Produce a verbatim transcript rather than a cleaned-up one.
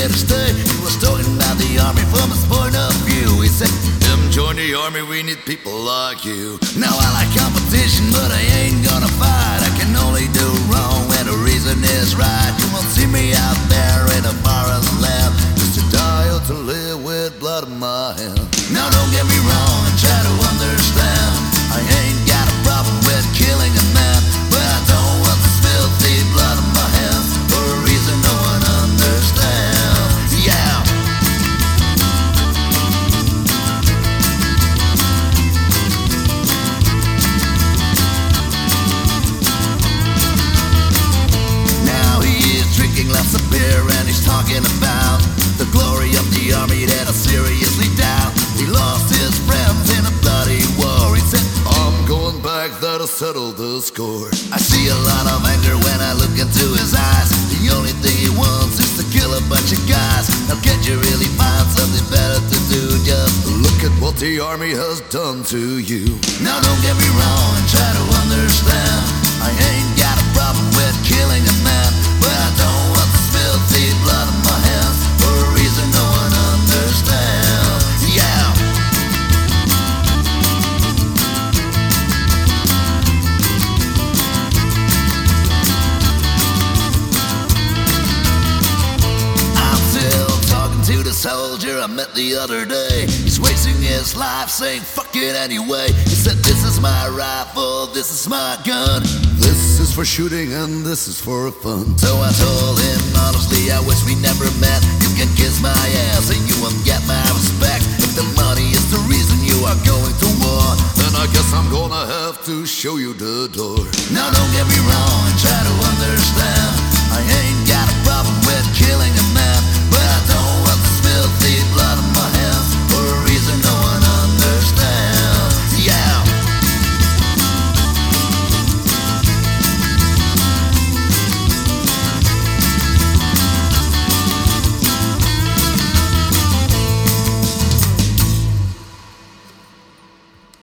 here to stay. He was talking about the army from his point of view. He said, "Come join the army, we need people like you." Now I like competition, but I ain't gonna fight. I can only do wrong when the reason is right. You won't see me out there in a forest land, just to die or to live with blood in my hand. Now don't get me wrong and try to understand. I ain't got a problem with killing a man, but I don't want this filthy blood in my hands for a reason no one understands. Yeah. Now he is drinking lots of beer and he's talking about the glory of the army that I seriously doubt. He lost his friends in a bloody war. He said, "I'm going back there to settle the score." I see a lot of anger when I look into his eyes. The only thing he wants is to kill a bunch of guys. Now can't you really find something better to do? Just look at what the army has done to you. Now don't get me wrong and try to understand. I ain't got a problem with killing a man, but I don't want this filthy blood in my hands for a reason no one understands. Yeah. I'm still talking to the soldier I met the other day. He's wasting his life saying fuck it anyway. He said, "This is my rifle, this is my gun. This is for shooting and this is for fun." So I told him honestly, I wish we never met. You can kiss my ass and you won't get my respect. If the money is the reason you are going to war, then I guess I'm gonna have to show you the door. Now don't get me wrong and try to